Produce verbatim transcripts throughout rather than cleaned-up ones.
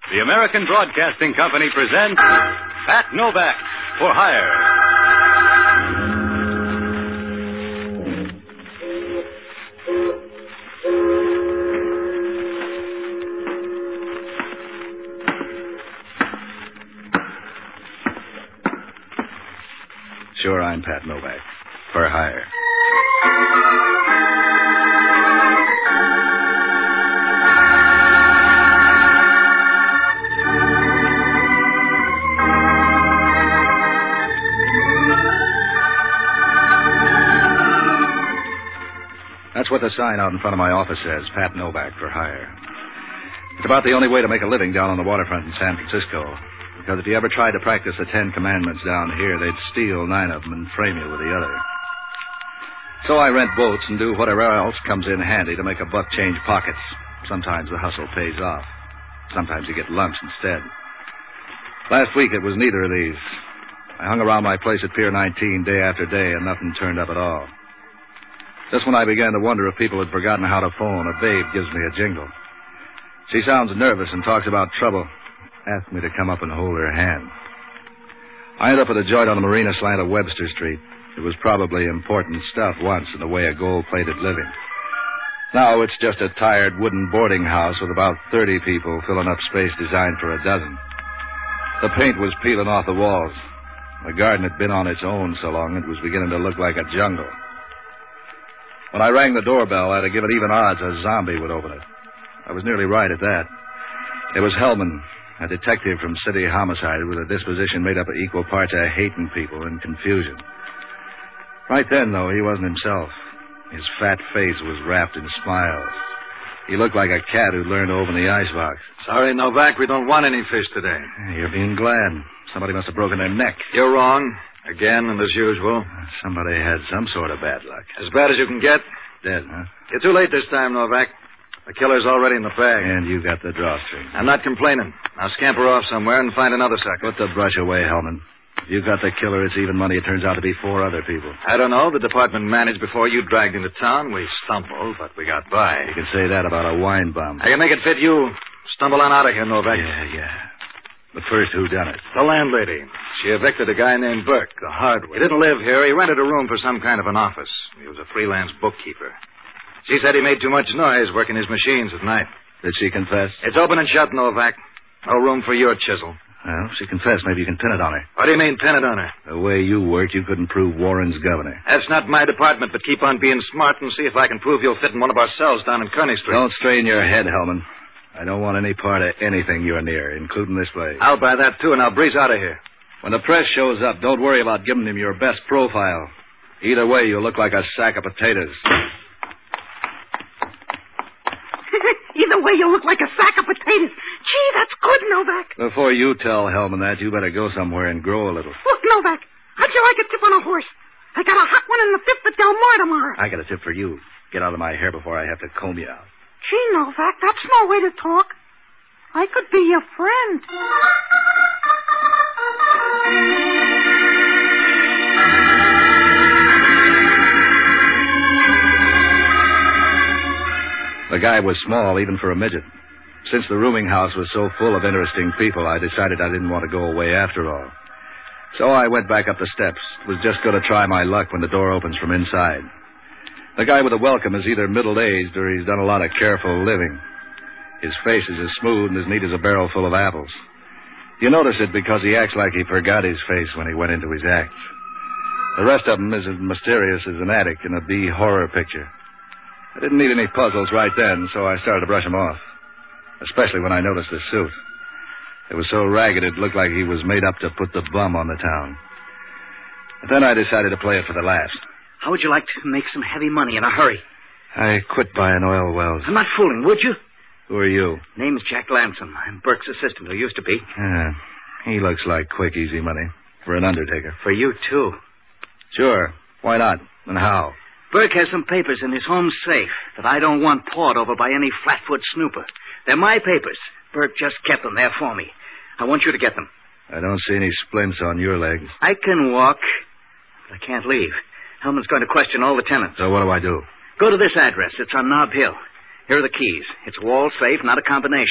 The American Broadcasting Company presents Pat Novak for Hire. Sure, I'm Pat Novak. For hire. That's what the sign out in front of my office says, Pat Novak for hire. It's about the only way to make a living down on the waterfront in San Francisco. Because if you ever tried to practice the Ten Commandments down here, they'd steal nine of them and frame you with the other. So I rent boats and do whatever else comes in handy to make a buck change pockets. Sometimes the hustle pays off. Sometimes you get lunch instead. Last week it was neither of these. I hung around my place at Pier nineteen day after day and nothing turned up at all. Just when I began to wonder if people had forgotten how to phone, a babe gives me a jingle. She sounds nervous and talks about trouble. Asked me to come up and hold her hand. I ended up at a joint on the marina slant of Webster Street. It was probably important stuff once in the way of gold-plated living. Now it's just a tired wooden boarding house with about thirty people filling up space designed for a dozen. The paint was peeling off the walls. The garden had been on its own so long it was beginning to look like a jungle. When I rang the doorbell, I'd have given even odds a zombie would open it. I was nearly right at that. It was Hellman, a detective from City Homicide with a disposition made up of equal parts of hating people and confusion. Right then, though, he wasn't himself. His fat face was wrapped in smiles. He looked like a cat who'd learned to open the icebox. Sorry, Novak, we don't want any fish today. You're being glad. Somebody must have broken their neck. You're wrong. Again, and as usual. Somebody had some sort of bad luck. As bad as you can get. Dead, huh? You're too late this time, Novak. The killer's already in the bag. And you got the drawstring. I'm not complaining. Now scamper off somewhere and find another sucker. Put the brush away, Hellman. If you got the killer, it's even money. It turns out to be four other people. I don't know. The department managed before you dragged into town. We stumbled, but we got by. You can say that about a wine bum. I can make it fit you. Stumble on out of here, Novak. Yeah, yeah. But first, who done it? The landlady. She evicted a guy named Burke, the hardware. He didn't live here. He rented a room for some kind of an office. He was a freelance bookkeeper. She said he made too much noise working his machines at night. Did she confess? It's open and shut, Novak. No room for your chisel. Well, if she confessed, maybe you can pin it on her. What do you mean, pin it on her? The way you worked, you couldn't prove Warren's governor. That's not my department, but keep on being smart and see if I can prove you'll fit in one of our cells down in Kearney Street. Don't strain your head, Hellman. I don't want any part of anything you're near, including this place. I'll buy that, too, and I'll breeze out of here. When the press shows up, don't worry about giving him your best profile. Either way, you'll look like a sack of potatoes. Either way, you look like a sack of potatoes. Gee, that's good, Novak. Before you tell Hellman that, you better go somewhere and grow a little. Look, Novak, how'd you like a tip on a horse? I got a hot one in the fifth at Del Mar tomorrow. I got a tip for you. Get out of my hair before I have to comb you out. Gee, Novak, that's no way to talk. I could be your friend. The guy was small, even for a midget. Since the rooming house was so full of interesting people, I decided I didn't want to go away after all. So I went back up the steps. Was just going to try my luck when the door opens from inside. The guy with the welcome is either middle-aged or he's done a lot of careful living. His face is as smooth and as neat as a barrel full of apples. You notice it because he acts like he forgot his face when he went into his act. The rest of him is as mysterious as an addict in a B horror picture. I didn't need any puzzles right then, so I started to brush him off. Especially when I noticed his suit. It was so ragged it looked like he was made up to put the bum on the town. But then I decided to play it for the laughs. How would you like to make some heavy money in a hurry? I quit buying oil wells. I'm not fooling, would you? Who are you? Name's Jack Lansom. I'm Burke's assistant, who used to be. Yeah, he looks like quick, easy money. For an undertaker. For you, too. Sure. Why not? And how? Burke has some papers in his home safe that I don't want pawed over by any flatfoot snooper. They're my papers. Burke just kept them there for me. I want you to get them. I don't see any splints on your legs. I can walk, but I can't leave. Hellman's going to question all the tenants. So what do I do? Go to this address. It's on Nob Hill. Here are the keys. It's a wall safe, not a combination.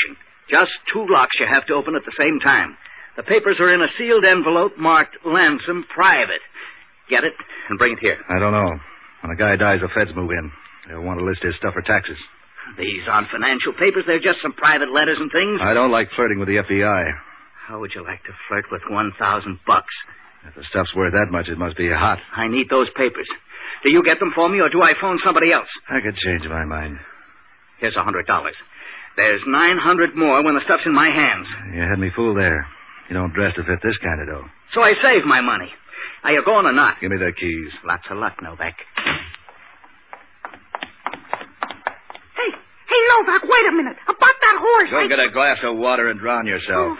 Just two locks you have to open at the same time. The papers are in a sealed envelope marked Lansom Private. Get it? And bring it here. I don't know. When a guy dies, the feds move in. They'll want to list his stuff for taxes. These aren't financial papers. They're just some private letters and things. I don't like flirting with the F B I. How would you like to flirt with one thousand bucks? If the stuff's worth that much, it must be hot. I need those papers. Do you get them for me, or do I phone somebody else? I could change my mind. Here's a hundred dollars. There's nine hundred more when the stuff's in my hands. You had me fooled there. You don't dress to fit this kind of dough. So I save my money. Are you going or not? Give me the keys. Lots of luck, Novak. Hey, hey, Novak, wait a minute. About that horse. Go I... get a glass of water and drown yourself.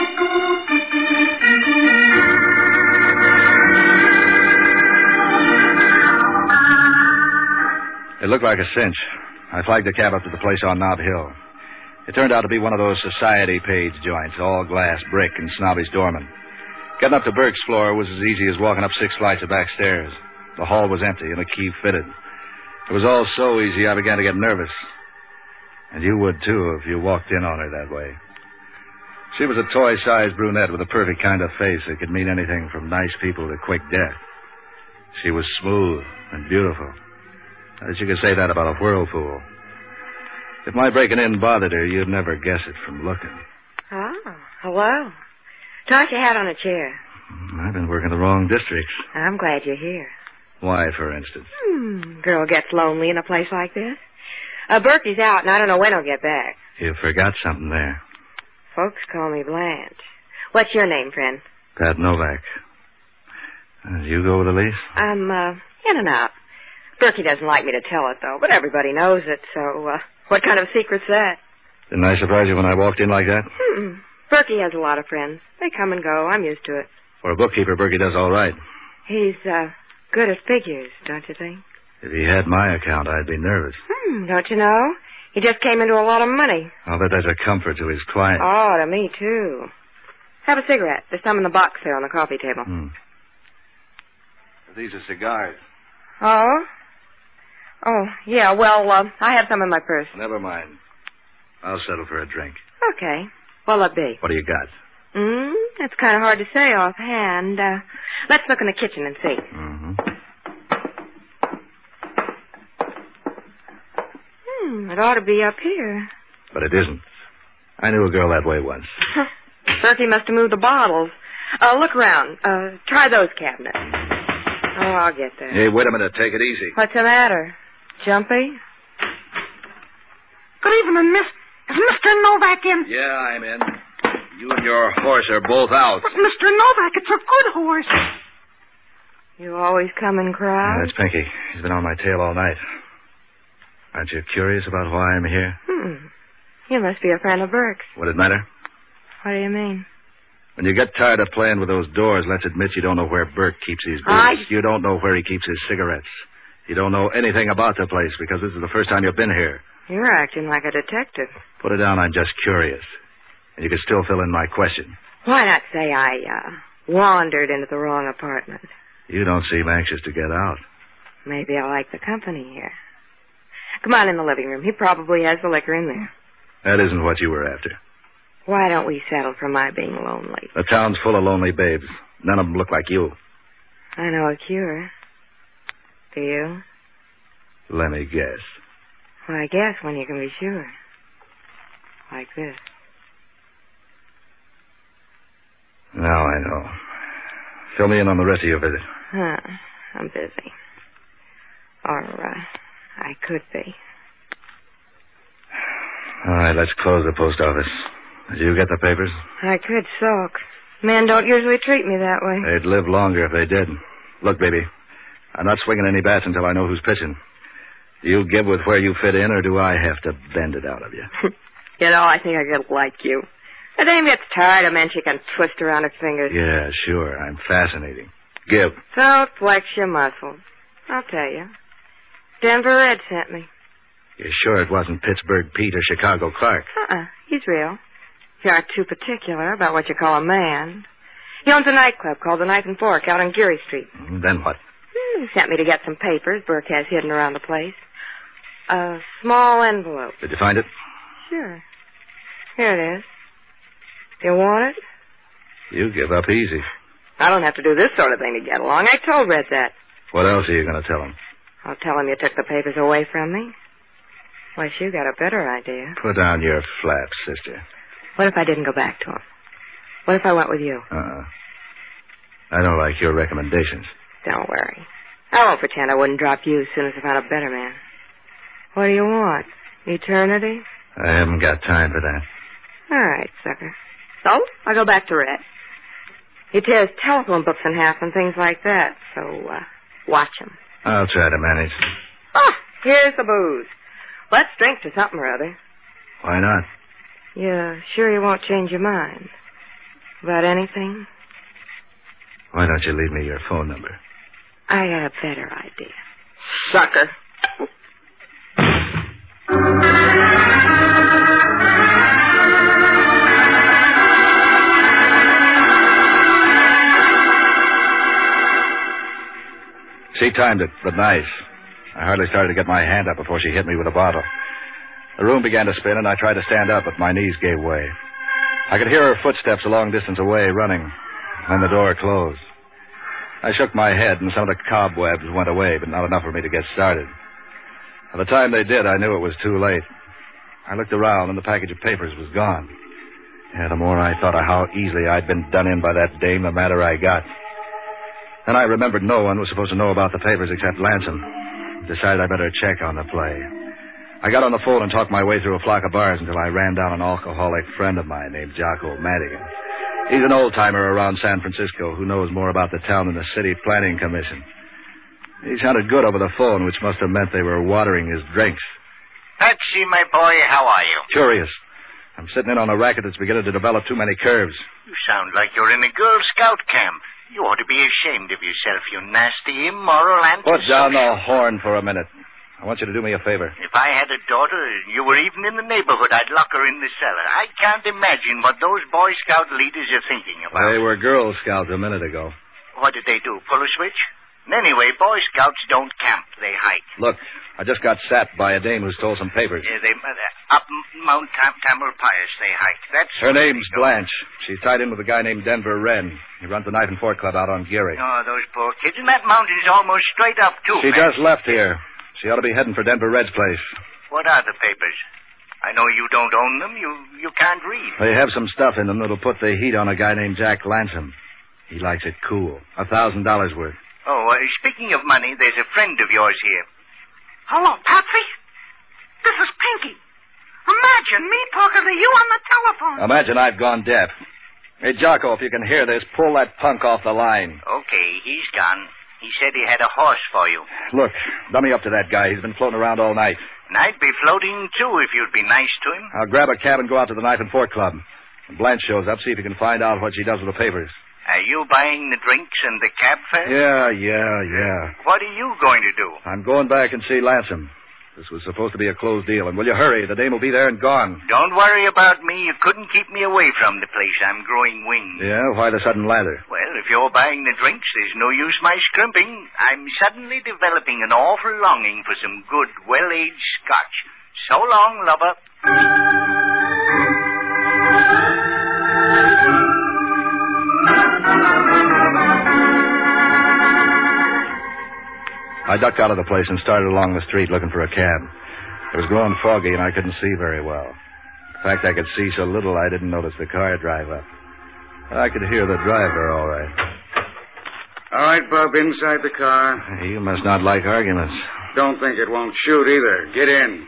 It looked like a cinch. I flagged the cab up to the place on Nob Hill. It turned out to be one of those society page joints, all glass, brick, and snobbish doorman. Getting up to Burke's floor was as easy as walking up six flights of back stairs. The hall was empty and the key fitted. It was all so easy I began to get nervous. And you would, too, if you walked in on her that way. She was a toy-sized brunette with a perfect kind of face that could mean anything from nice people to quick death. She was smooth and beautiful. I guess you could say that about a whirlpool. If my breaking in bothered her, you'd never guess it from looking. Oh, hello. Toss your hat on a chair. I've been working the wrong districts. I'm glad you're here. Why, for instance? Hmm, girl gets lonely in a place like this. Uh, Berkey's out, and I don't know when he'll get back. You forgot something there. Folks call me Blanche. What's your name, friend? Pat Novak. Uh, you go with the lease? I'm, uh, in and out. Berkey doesn't like me to tell it, though, but everybody knows it, so, uh, what kind of secret's that? Didn't I surprise you when I walked in like that? Hmm. Berkey has a lot of friends. They come and go. I'm used to it. For a bookkeeper, Berkey does all right. He's, uh, good at figures, don't you think? If he had my account, I'd be nervous. Hmm, don't you know? He just came into a lot of money. I'll bet that's a comfort to his client. Oh, to me, too. Have a cigarette. There's some in the box there on the coffee table. Hmm. These are cigars. Oh? Oh, yeah, well, uh, I have some in my purse. Never mind. I'll settle for a drink. Okay. What'll it be? What do you got? Hmm, that's kind of hard to say offhand. Uh, let's look in the kitchen and see. Mm-hmm. Hmm, it ought to be up here. But it isn't. I knew a girl that way once. Berkey must have moved the bottles. Uh, look around. Uh, try those cabinets. Oh, I'll get there. Hey, wait a minute. Take it easy. What's the matter? Jumpy? Good evening, miss. Is Mister Novak in? Yeah, I'm in. You and your horse are both out. But Mister Novak, it's a good horse. You always come in Yeah, crowds? that's Pinky. He's been on my tail all night. Aren't you curious about why I'm here? Hmm. You must be a friend of Burke's. Would it matter? What do you mean? When you get tired of playing with those doors, let's admit you don't know where Burke keeps his booze. I... You don't know where he keeps his cigarettes. You don't know anything about the place because this is the first time you've been here. You're acting like a detective. Put it down, I'm just curious. And you can still fill in my question. Why not say I, uh, wandered into the wrong apartment? You don't seem anxious to get out. Maybe I like the company here. Come on in the living room. He probably has the liquor in there. That isn't what you were after. Why don't we settle for my being lonely? The town's full of lonely babes. None of them look like you. I know a cure. Do you? Let me guess. Well, I guess when you can be sure. Like this. Now I know. Fill me in on the rest of your visit. Huh. I'm busy. Or, uh, I could be. All right, let's close the post office. Did you get the papers? I could sulk. Men don't usually treat me that way. They'd live longer if they did. Look, baby, I'm not swinging any bats until I know who's pitching. Do you give with where you fit in, or do I have to bend it out of you? You know, I think I could like you. The dame gets tired of men she can twist around her fingers. Yeah, sure. I'm fascinating. Give. So flex your muscles. I'll tell you. Denver Red sent me. You're sure it wasn't Pittsburgh Pete or Chicago Clark? Uh-uh. He's real. If you aren't too particular about what you call a man. He owns a nightclub called the Knife and Fork out on Geary Street. Then what? He sent me to get some papers Burke has hidden around the place. A small envelope. Did you find it? Sure. Here it is. You want it? You give up easy. I don't have to do this sort of thing to get along. I told Red that. What else are you going to tell him? I'll tell him you took the papers away from me. Unless you got a better idea. Put down your flaps, sister. What if I didn't go back to him? What if I went with you? Uh-uh. I don't like your recommendations. Don't worry. I won't pretend I wouldn't drop you as soon as I found a better man. What do you want? Eternity? I haven't got time for that. All right, sucker. So, I go back to Red. He tears telephone books in half and things like that, so, uh, watch him. I'll try to manage. Oh, here's the booze. Let's drink to something or other. Why not? You sure you won't change your mind? About anything? Why don't you leave me your phone number? I got a better idea. Sucker. She timed it, but nice. I hardly started to get my hand up before she hit me with a bottle. The room began to spin, and I tried to stand up, but my knees gave way. I could hear her footsteps a long distance away, running. Then the door closed. I shook my head, and some of the cobwebs went away, but not enough for me to get started. By the time they did, I knew it was too late. I looked around, and the package of papers was gone. Yeah, the more I thought of how easily I'd been done in by that dame, the madder I got. Then I remembered no one was supposed to know about the papers except Lansom. Decided I better check on the play. I got on the phone and talked my way through a flock of bars until I ran down an alcoholic friend of mine named Jocko Madigan. He's an old-timer around San Francisco who knows more about the town than the city planning commission. He sounded good over the phone, which must have meant they were watering his drinks. Patsy, my boy, how are you? Curious. I'm sitting in on a racket that's beginning to develop too many curves. You sound like you're in a Girl Scout camp. You ought to be ashamed of yourself, you nasty, immoral, antisocial... Put down the horn for a minute. I want you to do me a favor. If I had a daughter, you were even in the neighborhood, I'd lock her in the cellar. I can't imagine what those Boy Scout leaders are thinking about. They were Girl Scouts a minute ago. What did they do, pull a switch? Anyway, Boy Scouts don't camp, they hike. Look, I just got sapped by a dame who stole some papers. Yeah, they, uh, up Mount Tam- Tamalpais they hike. That's Her name's Blanche. She's tied in with a guy named Denver Wren. He runs the Knife and Fork Club out on Geary. Oh, those poor kids. And that mountain's almost straight up, too. She man. just left here. She ought to be heading for Denver Red's place. What are the papers? I know you don't own them. You you can't read. They have some stuff in them that'll put the heat on a guy named Jack Lansom. He likes it cool. A thousand dollars worth. Oh, uh, speaking of money, there's a friend of yours here. Hello, Patsy. This is Pinky. Imagine me talking to you on the telephone. Imagine I've gone deaf. Hey, Jocko, if you can hear this, pull that punk off the line. Okay, he's gone. He said he had a horse for you. Look, dummy up to that guy. He's been floating around all night. And I'd be floating, too, if you'd be nice to him. I'll grab a cab and go out to the Knife and Fork Club. When Blanche shows up, see if you can find out what she does with the papers. Are you buying the drinks and the cab fare? Yeah, yeah, yeah. What are you going to do? I'm going back and see Lansom. This was supposed to be a closed deal, and will you hurry? The dame will be there and gone. Don't worry about me. You couldn't keep me away from the place. I'm growing wings. Yeah? Why the sudden lather? Well, if you're buying the drinks, there's no use my scrimping. I'm suddenly developing an awful longing for some good, well-aged scotch. So long, lover. I ducked out of the place and started along the street looking for a cab. It was growing foggy, and I couldn't see very well. In fact, I could see so little I didn't notice the car drive up. I could hear the driver all right. All right, Bub, inside the car. You must not like arguments. Don't think it won't shoot either. Get in.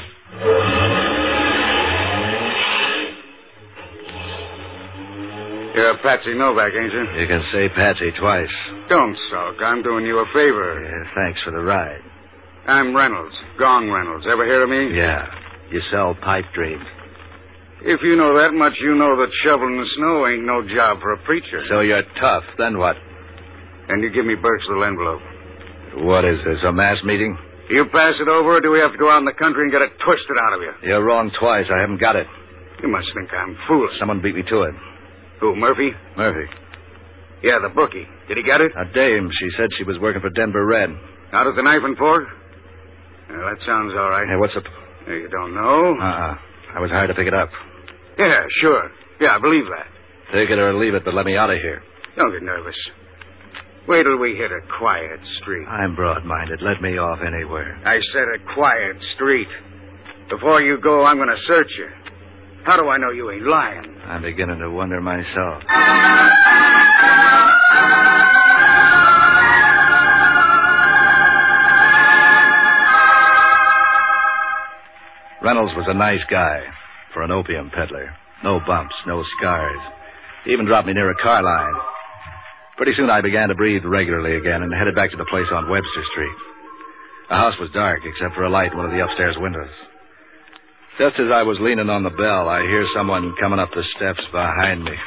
You're Patsy Novak, ain't you? You can say Patsy twice. Don't sulk. I'm doing you a favor. Yeah, thanks for the ride. I'm Reynolds, Gong Reynolds. Ever hear of me? Yeah. You sell pipe dreams. If you know that much, you know that shoveling the snow ain't no job for a preacher. So you're tough. Then what? And you give me Burke's little envelope. What is this, a mass meeting? You pass it over, or do we have to go out in the country and get it twisted out of you? You're wrong twice. I haven't got it. You must think I'm foolish. Someone beat me to it. Who, Murphy? Murphy. Yeah, the bookie. Did he get it? A dame. She said she was working for Denver Red. Out at the Knife and Fork? Yeah, that sounds all right. Hey, what's up? You don't know? Uh-uh. I was hired to pick it up. Yeah, sure. Yeah, I believe that. Take it or leave it, but let me out of here. Don't get nervous. Wait till we hit a quiet street. I'm broad-minded. Let me off anywhere. I said a quiet street. Before you go, I'm going to search you. How do I know you ain't lying? I'm beginning to wonder myself. Reynolds was a nice guy for an opium peddler. No bumps, no scars. He even dropped me near a car line. Pretty soon I began to breathe regularly again and headed back to the place on Webster Street. The house was dark except for a light in one of the upstairs windows. Just as I was leaning on the bell, I hear someone coming up the steps behind me.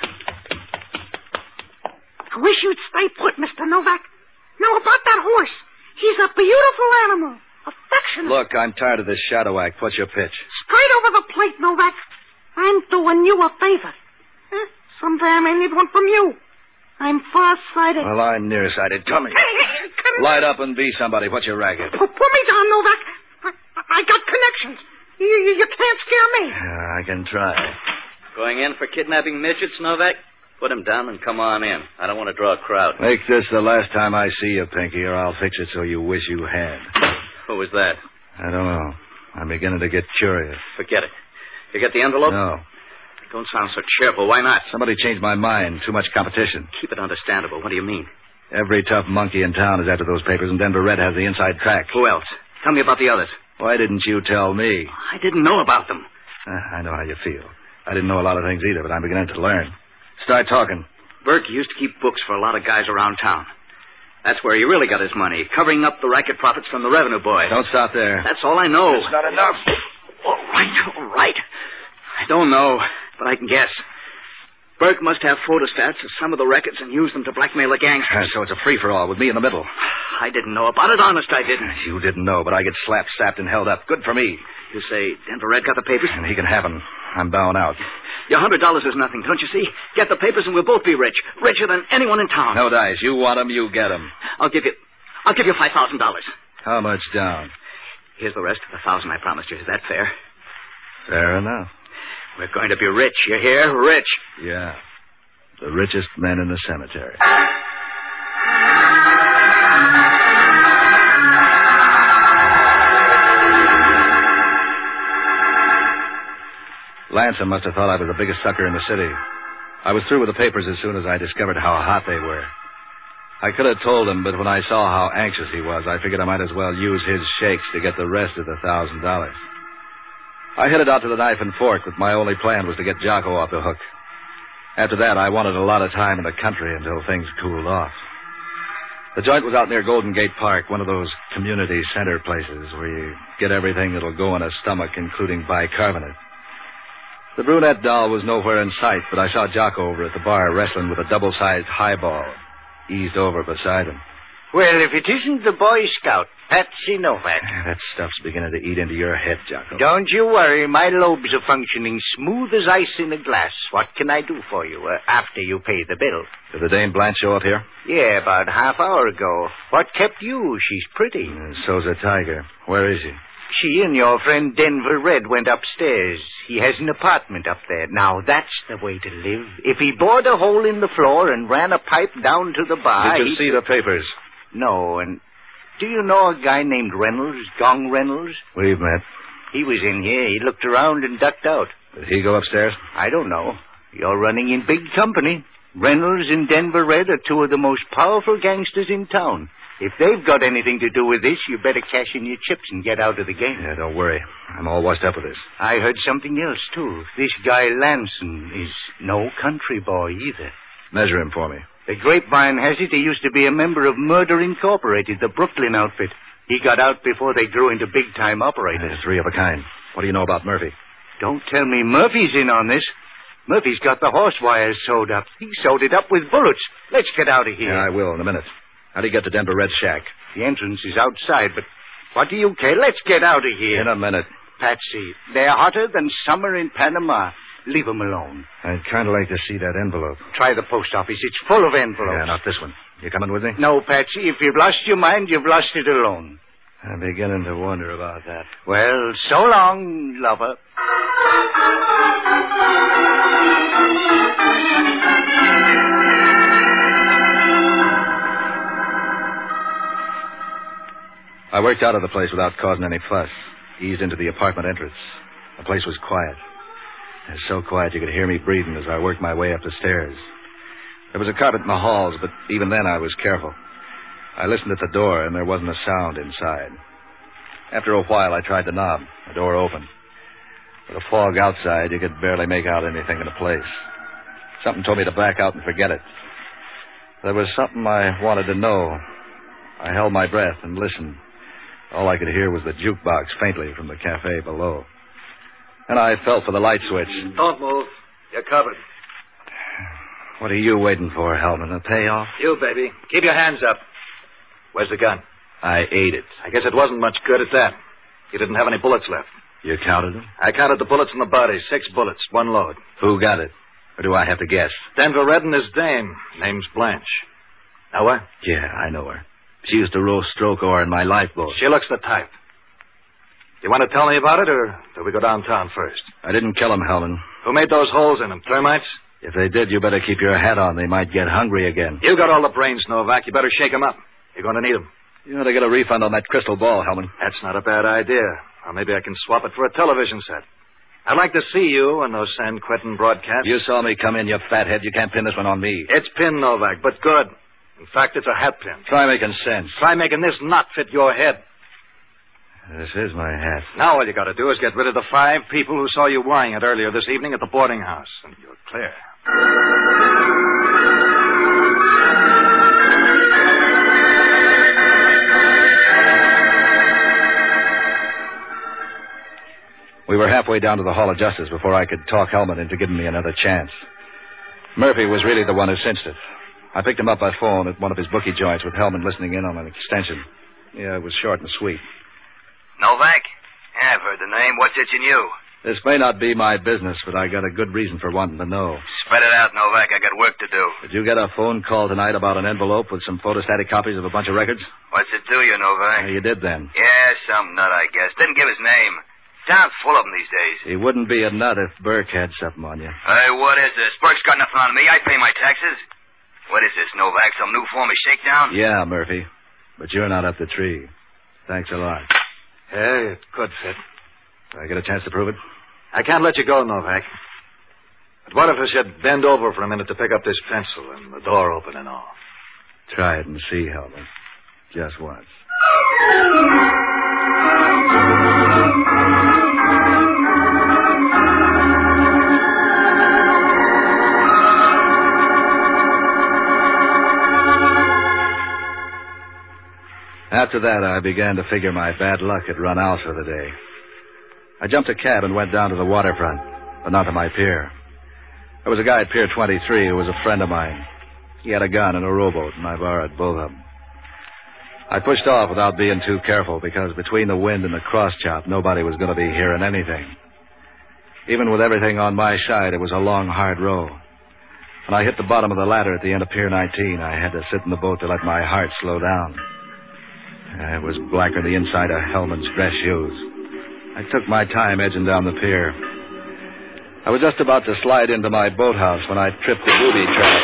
I wish you'd stay put, Mister Novak. Now about that horse. He's a beautiful animal. Affectionate. Look, I'm tired of this shadow act. What's your pitch? Straight over the plate, Novak. I'm doing you a favor. Eh, someday I may need one from you. I'm far-sighted. Well, I'm nearsighted. Come here. Hey, hey, come Light up and be somebody. What's your racket? Put, put me down, Novak. I, I got connections. You, you, you can't scare me. Uh, I can try. Going in for kidnapping midgets, Novak? Put him down and come on in. I don't want to draw a crowd. Make this the last time I see you, Pinky, or I'll fix it so you wish you had. Who was that? I don't know. I'm beginning to get curious. Forget it. You get the envelope? No. Don't sound so cheerful. Why not? Somebody changed my mind. Too much competition. Keep it understandable. What do you mean? Every tough monkey in town is after those papers, and Denver Red has the inside track. Who else? Tell me about the others. Why didn't you tell me? I didn't know about them. Uh, I know how you feel. I didn't know a lot of things either, but I'm beginning to learn. Start talking. Burke used to keep books for a lot of guys around town. That's where he really got his money, covering up the racket profits from the revenue boys. Don't stop there. That's all I know. That's not enough. All right, all right. I don't know, but I can guess. Burke must have photostats of some of the records and use them to blackmail the gangsters. Uh, so it's a free-for-all with me in the middle. I didn't know about it. Honest, I didn't. You didn't know, but I get slapped, sapped, and held up. Good for me. You say Denver Red got the papers? And he can have them. I'm bowing out. Your hundred dollars is nothing, don't you see? Get the papers and we'll both be rich. Richer than anyone in town. No dice. You want them, you get them. I'll give you... I'll give you five thousand dollars. How much down? Here's the rest of the thousand I promised you. Is that fair? Fair enough. We're going to be rich. You hear? Rich. Yeah. The richest men in the cemetery. Lanson must have thought I was the biggest sucker in the city. I was through with the papers as soon as I discovered how hot they were. I could have told him, but when I saw how anxious he was, I figured I might as well use his shakes to get the rest of the thousand dollars. I headed out to the Knife and Fork, but my only plan was to get Jocko off the hook. After that, I wanted a lot of time in the country until things cooled off. The joint was out near Golden Gate Park, one of those community center places where you get everything that'll go in a stomach, including bicarbonate. The brunette doll was nowhere in sight, but I saw Jocko over at the bar wrestling with a double-sized highball, eased over beside him. Well, if it isn't the Boy Scout, Patsy Novak. That stuff's beginning to eat into your head, Jocko. Don't you worry. My lobes are functioning smooth as ice in a glass. What can I do for you uh, after you pay the bill? Did the Dame Blanche show up here? Yeah, about a half hour ago. What kept you? She's pretty. And so's a tiger. Where is she? She and your friend Denver Red went upstairs. He has an apartment up there. Now, that's the way to live. If he bored a hole in the floor and ran a pipe down to the bar... Did you he'd... see the papers? No, and do you know a guy named Reynolds, Gong Reynolds? We've met. He was in here. He looked around and ducked out. Did he go upstairs? I don't know. You're running in big company. Reynolds and Denver Red are two of the most powerful gangsters in town. If they've got anything to do with this, you better cash in your chips and get out of the game. Yeah, don't worry. I'm all washed up with this. I heard something else, too. This guy Lanson is no country boy either. Measure him for me. The grapevine has it he used to be a member of Murder Incorporated, the Brooklyn outfit. He got out before they grew into big-time operators. Uh, three of a kind. What do you know about Murphy? Don't tell me Murphy's in on this. Murphy's got the horse wires sewed up. He sewed it up with bullets. Let's get out of here. Yeah, I will in a minute. How do you get to Denver Red's shack? The entrance is outside, but what do you care? Let's get out of here. In a minute. Patsy, they're hotter than summer in Panama. Leave them alone. I'd kind of like to see that envelope. Try the post office. It's full of envelopes. Yeah, not this one. You coming with me? No, Patsy. If you've lost your mind, you've lost it alone. I'm beginning to wonder about that. Well, so long, lover. I worked out of the place without causing any fuss. Eased into the apartment entrance. The place was quiet. It was so quiet you could hear me breathing as I worked my way up the stairs. There was a carpet in the halls, but even then I was careful. I listened at the door, and there wasn't a sound inside. After a while, I tried the knob. The door opened. With the fog outside, you could barely make out anything in the place. Something told me to back out and forget it. There was something I wanted to know. I held my breath and listened. All I could hear was the jukebox faintly from the cafe below. And I felt for the light switch. Don't move. You're covered. What are you waiting for, Hellman? A payoff? You, baby. Keep your hands up. Where's the gun? I ate it. I guess it wasn't much good at that. You didn't have any bullets left. You counted them? I counted the bullets in the body. Six bullets, one load. Who got it? Or do I have to guess? Denver Red and his dame. Name's Blanche. Know her? Yeah, I know her. She used to row stroke oar in my lifeboat. She looks the type. You want to tell me about it, or do we go downtown first? I didn't kill him, Hellman. Who made those holes in them? Termites? If they did, you better keep your hat on. They might get hungry again. You got all the brains, Novak. You better shake them up. You're going to need them. You ought to get a refund on that crystal ball, Hellman. That's not a bad idea. Or maybe I can swap it for a television set. I'd like to see you on those San Quentin broadcasts. You saw me come in, you fathead. You can't pin this one on me. It's pinned, Novak, but good. In fact, it's a hat pin. Try making sense. Try making this knot fit your head. This is my hat. Now all you got to do is get rid of the five people who saw you wearing it earlier this evening at the boarding house, and you're clear. We were halfway down to the Hall of Justice before I could talk Hellman into giving me another chance. Murphy was really the one who cinched it. I picked him up by phone at one of his bookie joints with Hellman listening in on an extension. Yeah, it was short and sweet. Novak? Yeah, I've heard the name. What's itching you? This may not be my business, but I got a good reason for wanting to know. Spread it out, Novak. I got work to do. Did you get a phone call tonight about an envelope with some photostatic copies of a bunch of records? What's it to you, Novak? Yeah, you did then. Yeah, some nut, I guess. Didn't give his name. Town's full of them these days. He wouldn't be a nut if Burke had something on you. Hey, what is this? Burke's got nothing on me. I pay my taxes. What is this, Novak? Some new form of shakedown? Yeah, Murphy. But you're not up the tree. Thanks a lot. Yeah, it could fit. Did I get a chance to prove it? I can't let you go, Novak. But what if I should bend over for a minute to pick up this pencil and the door open and all? Try it and see, Hellman. Just once. After that, I began to figure my bad luck had run out for the day. I jumped a cab and went down to the waterfront, but not to my pier. There was a guy at Pier twenty-three who was a friend of mine. He had a gun and a rowboat, and I borrowed both of them. I pushed off without being too careful, because between the wind and the cross-chop, nobody was going to be hearing anything. Even with everything on my side, it was a long, hard row. When I hit the bottom of the ladder at the end of Pier nineteen, I had to sit in the boat to let my heart slow down. It was blacker than the inside of Hellman's dress shoes. I took my time edging down the pier. I was just about to slide into my boathouse when I tripped the booby trap.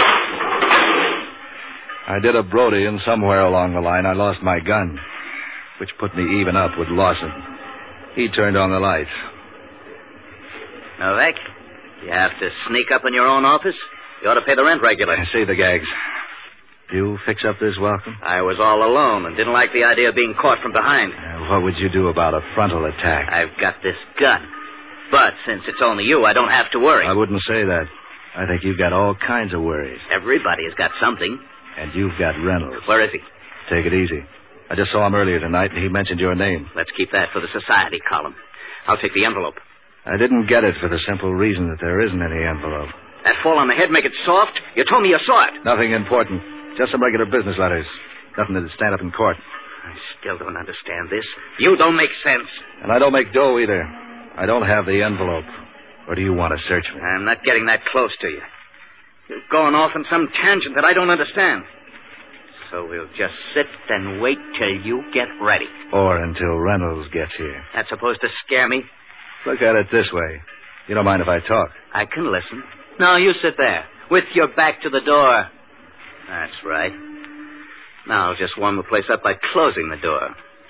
I did a Brody, and somewhere along the line I lost my gun, which put me even up with Lawson. He turned on the lights. Novak, you have to sneak up in your own office? You ought to pay the rent regular. I see the gags. You fix up this welcome? I was all alone and didn't like the idea of being caught from behind. Uh, what would you do about a frontal attack? I've got this gun. But since it's only you, I don't have to worry. I wouldn't say that. I think you've got all kinds of worries. Everybody has got something. And you've got Reynolds. Where is he? Take it easy. I just saw him earlier tonight, and he mentioned your name. Let's keep that for the society column. I'll take the envelope. I didn't get it for the simple reason that there isn't any envelope. That fall on the head make it soft? You told me you saw it. Nothing important. Just some regular business letters. Nothing that'd stand up in court. I still don't understand this. You don't make sense. And I don't make dough either. I don't have the envelope. Or do you want to search me? I'm not getting that close to you. You're going off on some tangent that I don't understand. So we'll just sit and wait till you get ready. Or until Reynolds gets here. That's supposed to scare me? Look at it this way. You don't mind if I talk? I can listen. No, you sit there, with your back to the door. That's right. Now I'll just warm the place up by closing the door.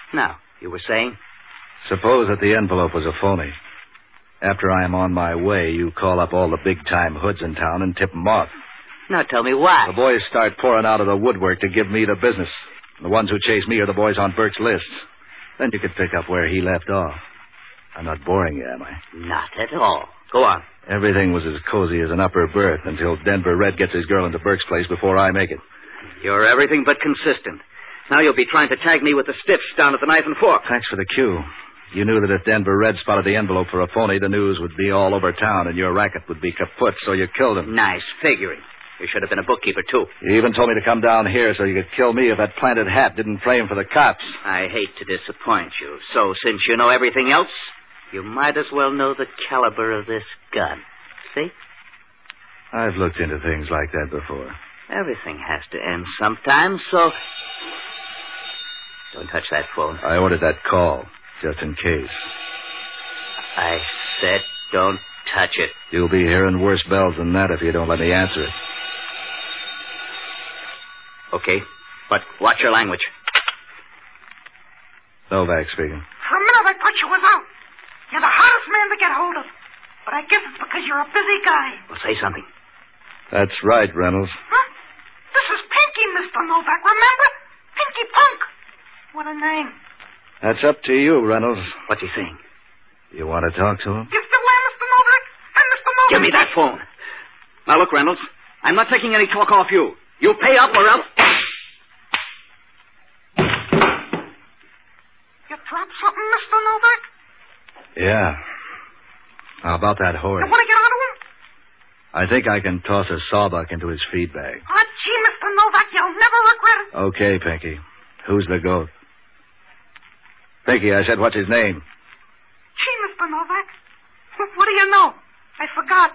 Now, you were saying? Suppose that the envelope was a phony. After I am on my way, you call up all the big-time hoods in town and tip them off. Now tell me why. The boys start pouring out of the woodwork to give me the business. The ones who chase me are the boys on Burke's list. Then you could pick up where he left off. I'm not boring you, am I? Not at all. Go on. Everything was as cozy as an upper berth until Denver Red gets his girl into Burke's place before I make it. You're everything but consistent. Now you'll be trying to tag me with the stiffs down at the Knife and Fork. Thanks for the cue. You knew that if Denver Red spotted the envelope for a phony, the news would be all over town and your racket would be kaput, so you killed him. Nice figuring. You should have been a bookkeeper, too. You even told me to come down here so you could kill me if that planted hat didn't frame for the cops. I hate to disappoint you. So, since you know everything else, you might as well know the caliber of this gun. See? I've looked into things like that before. Everything has to end sometime, so... Don't touch that phone. I ordered that call, just in case. I said don't touch it. You'll be hearing worse bells than that if you don't let me answer it. Okay, but watch your language. Novak speaking. For a minute, I thought you was out. You're the hardest man to get hold of. But I guess it's because you're a busy guy. Well, say something. That's right, Reynolds. Huh? This is Pinky, Mister Novak, remember? Pinky Punk. What a name. That's up to you, Reynolds. What's he saying? You want to talk to him? You still there, Mister Novak? I'm Mister Novak. Give me that phone. Now, look, Reynolds. I'm not taking any talk off you. You pay up or else... You dropped something, Mister Novak? Yeah. How about that horse? You want to get onto him? I think I can toss a sawbuck into his feed bag. Oh, gee, Mister Novak, you'll never regret it. Okay, Pinky. Who's the goat? Pinky, I said, what's his name? Gee, Mister Novak. What do you know? I forgot.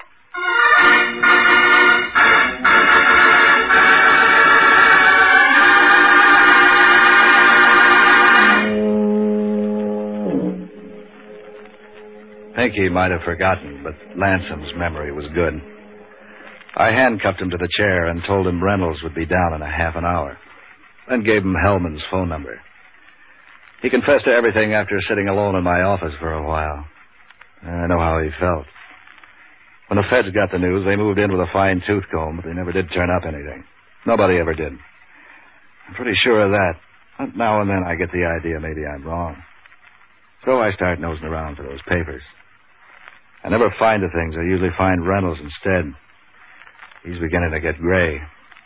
Pinky might have forgotten, but Lansom's memory was good. I handcuffed him to the chair and told him Reynolds would be down in a half an hour. Then gave him Hellman's phone number. He confessed to everything after sitting alone in my office for a while. I know how he felt. When the feds got the news, they moved in with a fine-tooth comb, but they never did turn up anything. Nobody ever did. I'm pretty sure of that. But now and then I get the idea maybe I'm wrong. So I start nosing around for those papers. I never find the things. I usually find Reynolds instead. He's beginning to get gray.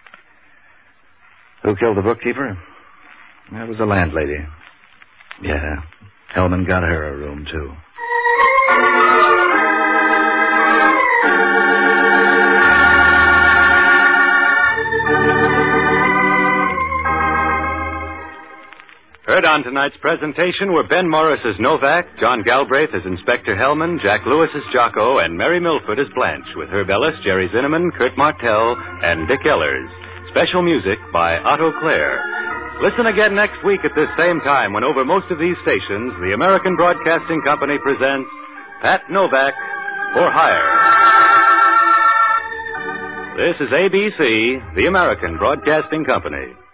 Who killed the bookkeeper? That was the landlady. Yeah. Hellman got her a room, too. Heard on tonight's presentation were Ben Morris as Novak, John Galbraith as Inspector Hellman, Jack Lewis as Jocko, and Mary Milford as Blanche, with Herb Ellis, Jerry Zinneman, Kurt Martell, and Dick Ellers. Special music by Otto Clare. Listen again next week at this same time when over most of these stations, the American Broadcasting Company presents Pat Novak for Hire. This is A B C, the American Broadcasting Company.